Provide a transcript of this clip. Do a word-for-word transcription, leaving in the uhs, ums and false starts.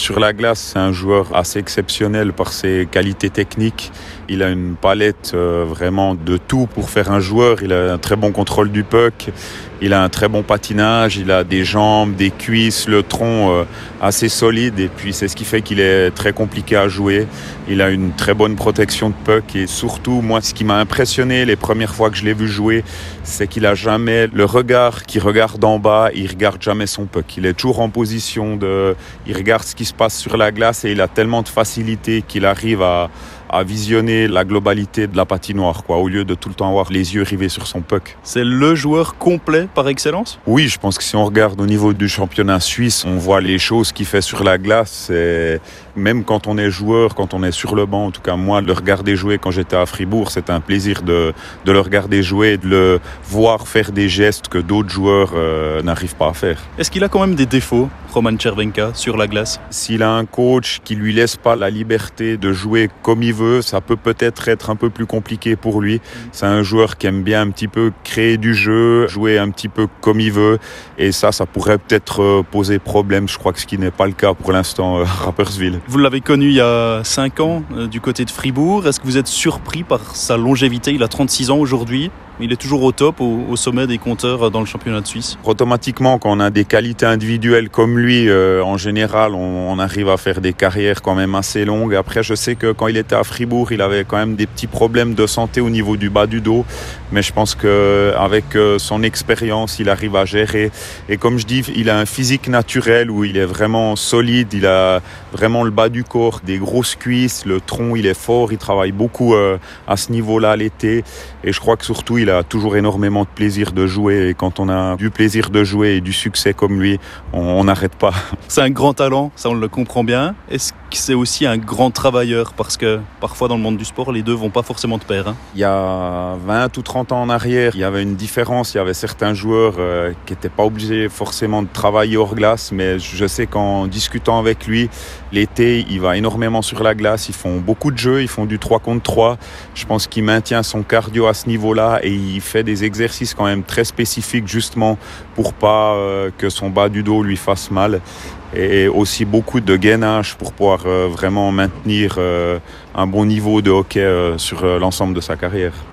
Sur la glace, c'est un joueur assez exceptionnel par ses qualités techniques. Il a une palette euh, vraiment de tout pour faire un joueur. Il a un très bon contrôle du puck. Il a un très bon patinage. Il a des jambes, des cuisses, le tronc euh, assez solide. Et puis c'est ce qui fait qu'il est très compliqué à jouer. Il a une très bonne protection de puck. Et surtout, moi, ce qui m'a impressionné les premières fois que je l'ai vu jouer, c'est qu'il a jamais le regard qui regarde en bas. Il regarde jamais son puck. Il est toujours en position de... Il regarde ce qui se passe sur la glace et il a tellement de facilité qu'il arrive à... à visionner la globalité de la patinoire, quoi, au lieu de tout le temps avoir les yeux rivés sur son puck. C'est le joueur complet par excellence ? Oui, je pense que si on regarde au niveau du championnat suisse, on voit les choses qu'il fait sur la glace. Et même quand on est joueur, quand on est sur le banc, en tout cas moi, le regarder jouer quand j'étais à Fribourg, c'était un plaisir de, de le regarder jouer, de le voir faire des gestes que d'autres joueurs euh, n'arrivent pas à faire. Est-ce qu'il a quand même des défauts, Roman Chervenka, sur la glace ? S'il a un coach qui lui laisse pas la liberté de jouer comme il veut, ça peut peut-être être un peu plus compliqué pour lui. C'est un joueur qui aime bien un petit peu créer du jeu, jouer un petit peu comme il veut. Et ça, ça pourrait peut-être poser problème. Je crois que ce qui n'est pas le cas pour l'instant à Rapperswil. Vous l'avez connu il y a cinq ans euh, du côté de Fribourg. Est-ce que vous êtes surpris par sa longévité ? Il a trente-six ans aujourd'hui. Il est toujours au top, au, au sommet des compteurs dans le championnat de Suisse. Automatiquement, quand on a des qualités individuelles comme lui, euh, en général, on, on arrive à faire des carrières quand même assez longues. Après, je sais que quand il était à Fribourg, il avait quand même des petits problèmes de santé au niveau du bas du dos. Mais je pense qu'avec euh, son expérience, il arrive à gérer. Et comme je dis, il a un physique naturel où il est vraiment solide. Il a vraiment le bas du corps, des grosses cuisses, le tronc, il est fort. Il travaille beaucoup euh, à ce niveau-là l'été. Et je crois que surtout, il a toujours énormément de plaisir de jouer. Et quand on a du plaisir de jouer et du succès comme lui, on n'arrête pas. C'est un grand talent, ça on le comprend bien. Est-ce que c'est aussi un grand travailleur ? Parce que parfois dans le monde du sport, les deux vont pas forcément de pair. Hein. Il y a vingt ou trente ans en arrière, il y avait une différence. Il y avait certains joueurs euh, qui n'étaient pas obligés forcément de travailler hors glace. Mais je sais qu'en discutant avec lui, l'été, il va énormément sur la glace. Ils font beaucoup de jeux, ils font du trois contre trois. Je pense qu'il maintient son cardio à ce niveau-là et il fait des exercices quand même très spécifiques justement pour pas euh, que son bas du dos lui fasse mal. Et aussi beaucoup de gainage pour pouvoir euh, vraiment maintenir euh, un bon niveau de hockey euh, sur euh, l'ensemble de sa carrière.